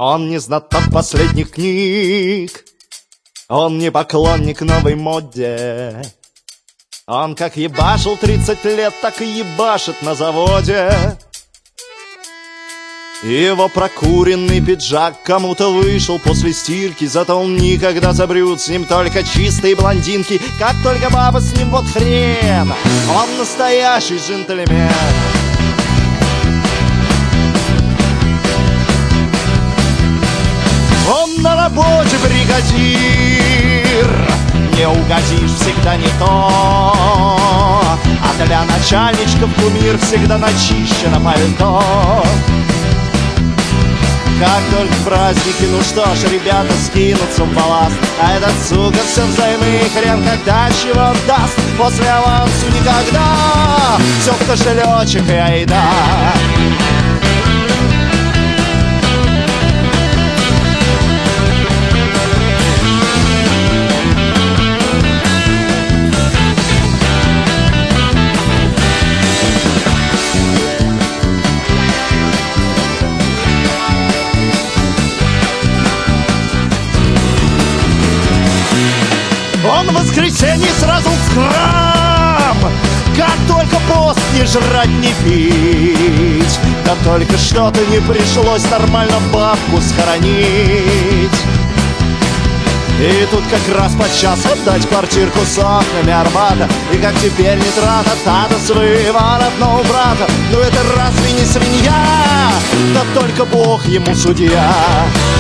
Он не знаток последних книг, он не поклонник новой моде. Он как ебашил 30 лет, так и ебашит на заводе. Его прокуренный пиджак кому-то вышел после стирки, зато он никогда забрют, с ним только чистые блондинки. Как только баба с ним, вот хрен, он настоящий джентльмен. Он на работе бригадир, не угодишь, всегда не то. А для начальничков кумир, всегда начищено пальто. Как только праздники, ну что ж, ребята скинутся в балласт. А этот сука все взаймы, хрен когда чего даст. После авансу никогда, все в кошелечек и айда. Он в воскресенье сразу в храм, как только пост, не жрать, не пить. Да только что-то не пришлось нормально бабку схоронить. И тут как раз под час отдать квартирку с окнами Арбата. И как теперь не трата тата своего родного брата. Ну это разве не свинья? Да только Бог ему судья.